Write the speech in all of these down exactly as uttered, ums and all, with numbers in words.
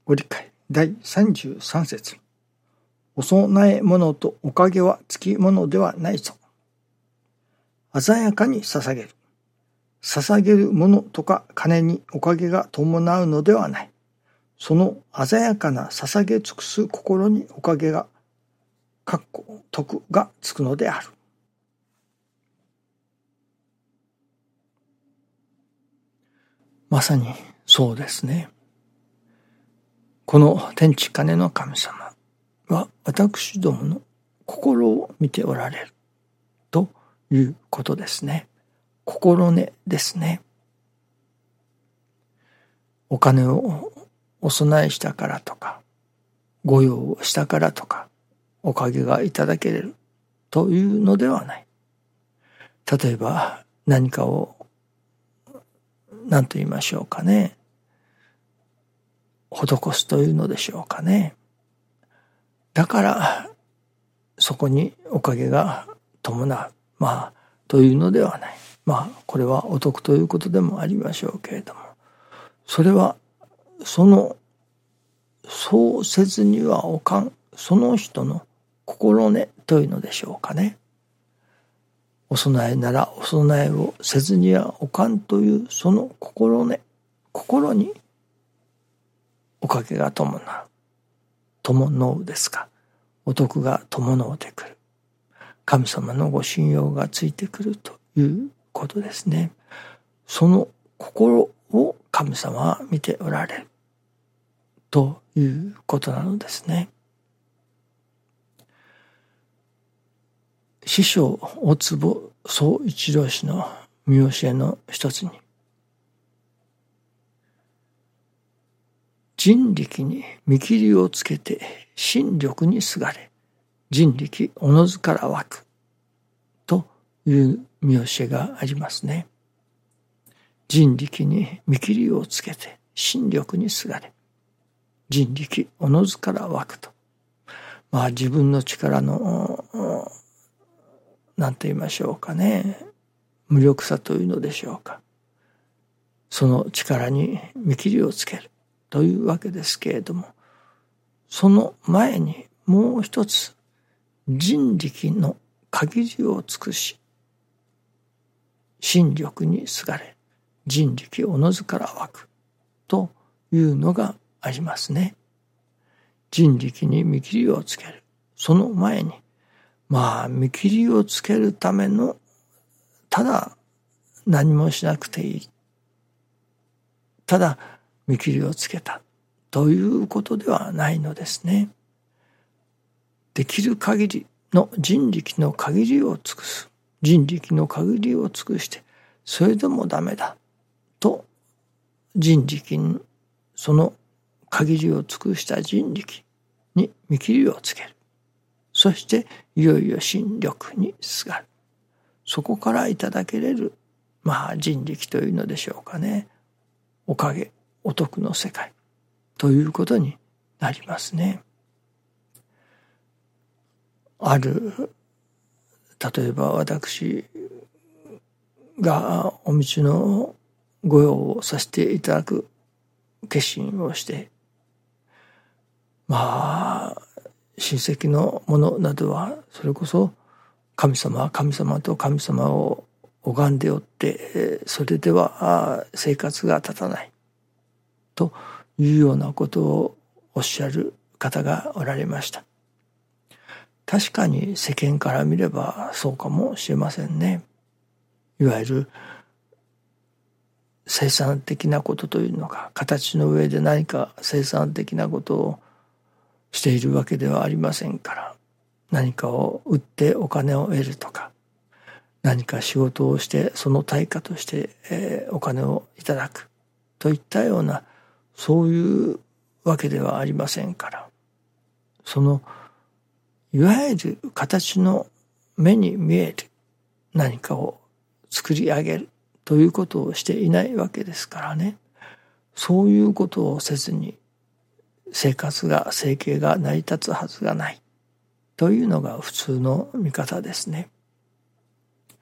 ご理解だいさんじゅうさん節。お供え物とおかげはつきものではないぞ。鮮やかに捧げる。捧げるものとか金におかげが伴うのではない。その鮮やかな捧げ尽くす心におかげが、かっこ徳がつくのである。まさにそうですね。この天地金の神様は私どもの心を見ておられるということですね。心根ですね。お金をお供えしたからとか、御用をしたからとか、おかげがいただけれるというのではない。例えば何かを何と言いましょうかね。施すというのでしょうかね。だからそこにおかげが伴う、まあというのではない。まあこれはお得ということでもありましょうけれども、それはそのそうせずにはおかん、その人の心根というのでしょうかね。お供えならお供えをせずにはおかんというその心根、心におかげが伴う。伴うですか。お得が伴うてくる。神様のご信用がついてくるということですね。その心を神様は見ておられるということなのですね。師匠大坪宗一郎氏の見教えの一つに、人力に見切りをつけて心力にすがれ、人力おのずから湧くという見教えがありますね。人力に見切りをつけて心力にすがれ、人力おのずから湧くと。まあ自分の力の何と言いましょうかね、無力さというのでしょうか。その力に見切りをつけるというわけですけれども、その前にもう一つ人力の限りを尽くし、心力にすがれ、人力おのずから湧くというのがありますね。人力に見切りをつける。その前に、まあ見切りをつけるための、ただ何もしなくていい。ただ見切りをつけたということではないのですね。できる限りの人力の限りを尽くす。人力の限りを尽くして、それでもダメだと人力に、その限りを尽くした人力に見切りをつける。そしていよいよ心力にすがる。そこからいただけれる、まあ人力というのでしょうかね。おかげ、お得の世界ということになりますね。ある、例えば私がお道の御用をさせていただく決心をして、まあ親戚の者などはそれこそ神様は神様と神様を拝んでおって、それでは生活が立たないというようなことをおっしゃる方がおられました。確かに世間から見ればそうかもしれませんね。いわゆる生産的なことというのが、形の上で何か生産的なことをしているわけではありませんから、何かを売ってお金を得るとか、何か仕事をしてその対価として、えー、お金をいただくといったような、そういうわけではありませんから、そのいわゆる形の目に見える何かを作り上げるということをしていないわけですからね。そういうことをせずに生活が、生計が成り立つはずがないというのが普通の見方ですね。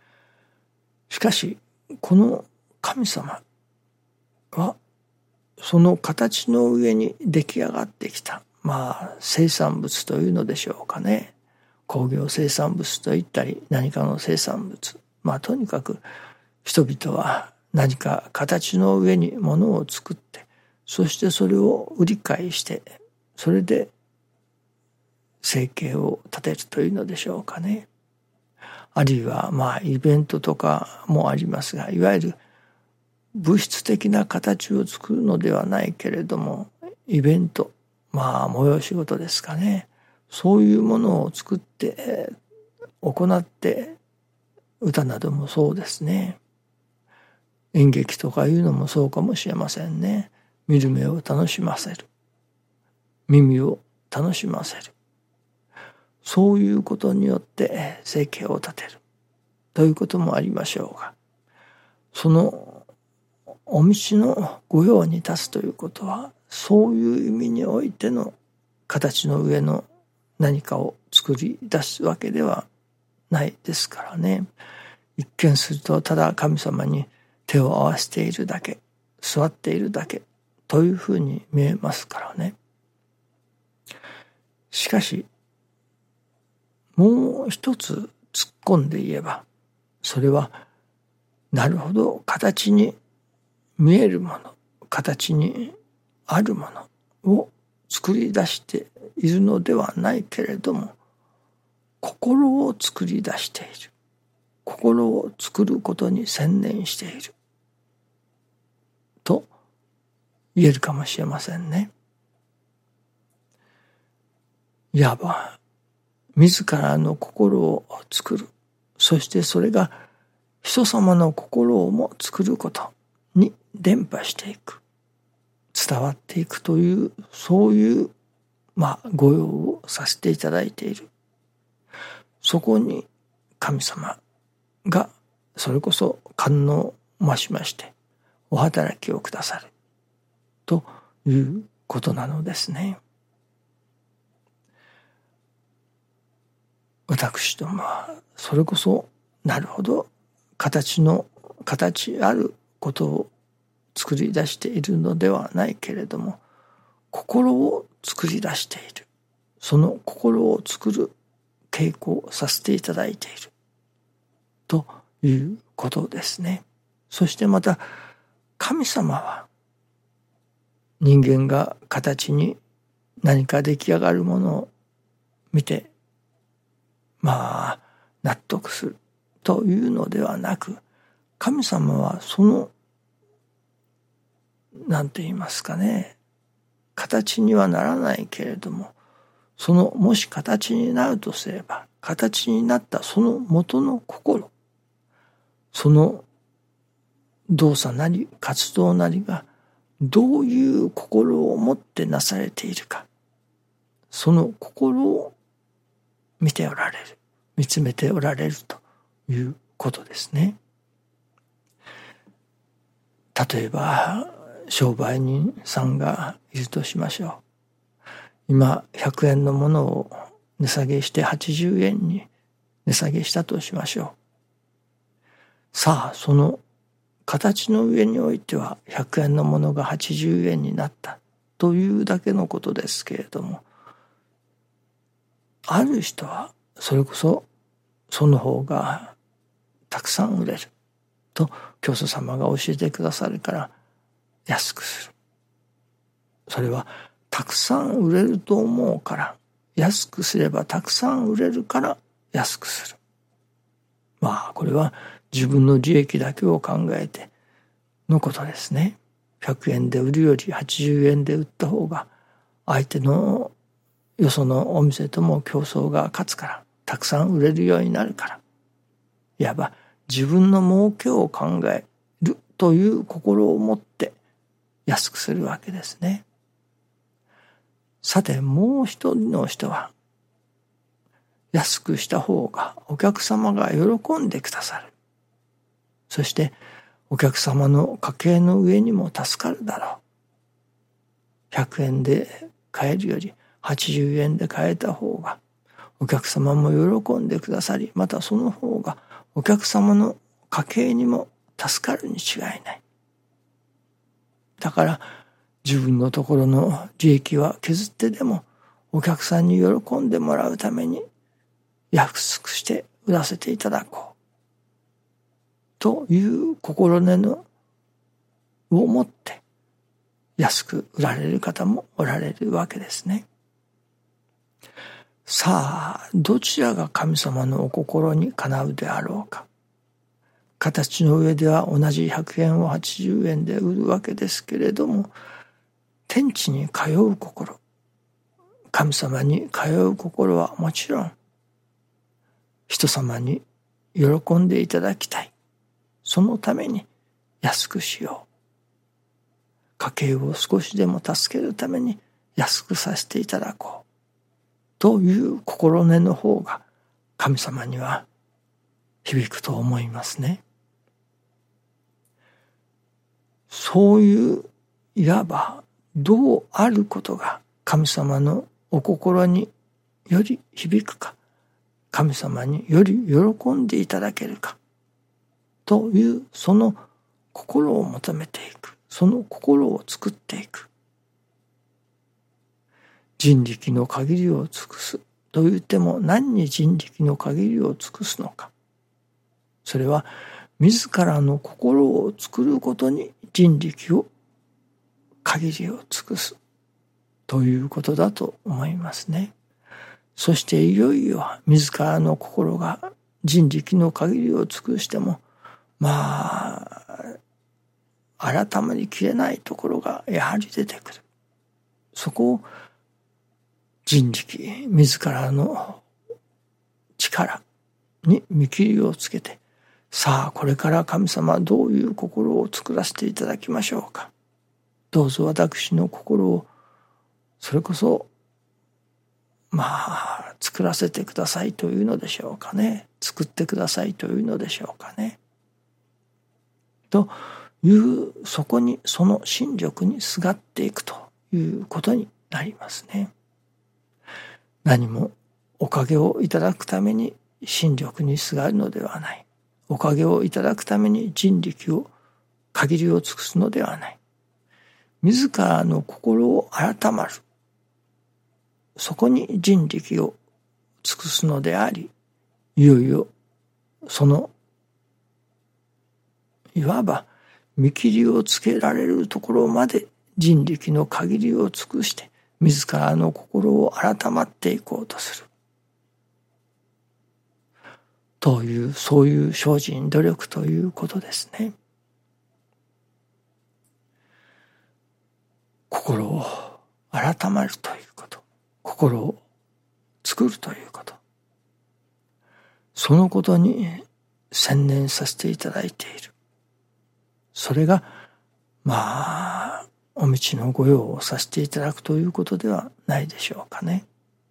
しかしこの神様はそその形の上に出来上がってきた、まあ生産物というのでしょうかね。工業生産物といったり何かの生産物、まあとにかく人々は何か形の上に物を作って、そしてそれを売り買いして、それで生計を立てるというのでしょうかね。あるいはまあイベントとかもありますが、いわゆる物質的な形を作るのではないけれども、イベント、まあ催し事ですかね。そういうものを作って行って、歌などもそうですね。演劇とかいうのもそうかもしれませんね。見る目を楽しませる。耳を楽しませる。そういうことによって生計を立てるということもありましょうが、そのお道の御用に立つということは、そういう意味においての形の上の何かを作り出すわけではないですからね。一見するとただ神様に手を合わせているだけ、座っているだけというふうに見えますからね。しかしもう一つ突っ込んで言えば、それはなるほど形に見えるもの、形にあるものを作り出しているのではないけれども、心を作り出している。心を作ることに専念していると言えるかもしれませんね。いわば自らの心を作る、そしてそれが人様の心をも作ることに伝播していく、伝わっていくという、そういうまあ御用をさせていただいている。そこに神様がそれこそ官能を増しましてお働きをくださるということなのですね。私どもはそれこそなるほど形の形あることを作り出しているのではないけれども、心を作り出している、その心を作る稽古をさせていただいているということですね。そしてまた神様は人間が形に何か出来上がるものを見てまあ納得するというのではなく、神様はそのなんて言いますかね、形にはならないけれども、そのもし形になるとすれば、形になったその元の心、その動作なり活動なりがどういう心を持ってなされているか、その心を見ておられる、見つめておられるということですね。例えば商売人さんがいるとしましょう。今ひゃくえんのものを値下げしてはちじゅうえんに値下げしたとしましょう。さあその形の上においてはひゃくえんのものがはちじゅうえんになったというだけのことですけれども、ある人はそれこそその方がたくさん売れると教祖様が教えてくださるから安くする。それはたくさん売れると思うから、安くすればたくさん売れるから安くする。まあこれは自分の利益だけを考えてのことですね。ひゃくえんで売るよりはちじゅうえんで売った方が相手のよそのお店とも競争が勝つから、たくさん売れるようになるから、いわば自分の儲けを考えるという心を持って安くするわけですね。さてもう一人の人は、安くした方がお客様が喜んでくださる。そしてお客様の家計の上にも助かるだろう。ひゃくえんで買えるよりはちじゅうえんで買えた方がお客様も喜んでくださり、またその方がお客様の家計にも助かるに違いない。だから自分のところの利益は削ってでもお客さんに喜んでもらうために安くして売らせていただこうという心根のを持って安く売られる方もおられるわけですね。さあ、どちらが神様のお心にかなうであろうか。形の上では同じひゃくえんをはちじゅうえんで売るわけですけれども、天地に通う心、神様に通う心はもちろん、人様に喜んでいただきたい。そのために安くしよう。家計を少しでも助けるために安くさせていただこう。という心根の方が神様には響くと思いますね。そういういわばどうあることが神様のお心により響くか、神様により喜んでいただけるかというその心を求めていく、その心を作っていく。人力の限りを尽くすと言っても何に人力の限りを尽くすのか。それは自らの心を作ることに人力を限りを尽くすということだと思いますね。そしていよいよ自らの心が人力の限りを尽くしてもまあ改まりきれないところがやはり出てくる。そこを人力自らの力に見切りをつけて、さあこれから神様どういう心を作らせていただきましょうか。どうぞ私の心をそれこそまあ作らせてくださいというのでしょうかね。作ってくださいというのでしょうかね。というそこにその心力にすがっていくということになりますね。何もおかげをいただくために心力にすがるのではない。おかげをいただくために人力を限りを尽くすのではない。自らの心を改まる。そこに人力を尽くすのであり、いよいよそのいわば見切りをつけられるところまで人力の限りを尽くして自らの心を改まっていこうとするというそういう精進努力ということですね。心を改まるということ、心を作るということ、そのことに専念させていただいている。それがまあお道の御用をさせていただくということではないでしょうかね。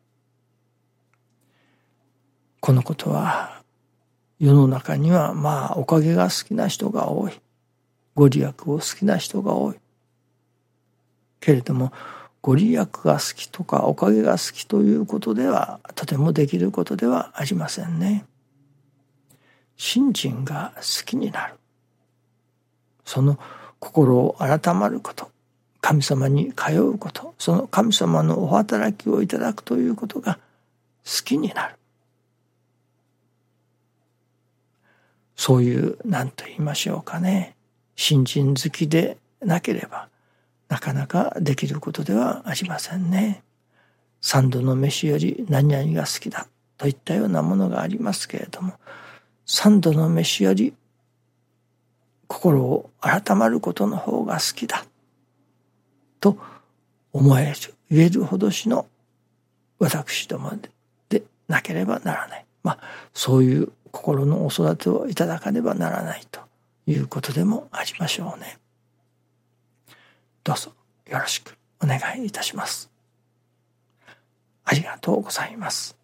このことは世の中にはまあおかげが好きな人が多い、ご利益を好きな人が多いけれども、ご利益が好きとかおかげが好きということではとてもできることではありませんね。信心が好きになる、その心を改まること、神様に通うこと、その神様のお働きをいただくということが好きになる。そういう何と言いましょうかね、信心好きでなければなかなかできることではありませんね。三度の飯より何々が好きだといったようなものがありますけれども、三度の飯より心を改まることの方が好きだと思える、言えるほどしの私ども で, でなければならない。まあそういう心のお育てをいただかねばならないということでもありましょうね。どうぞよろしくお願いいたします。ありがとうございます。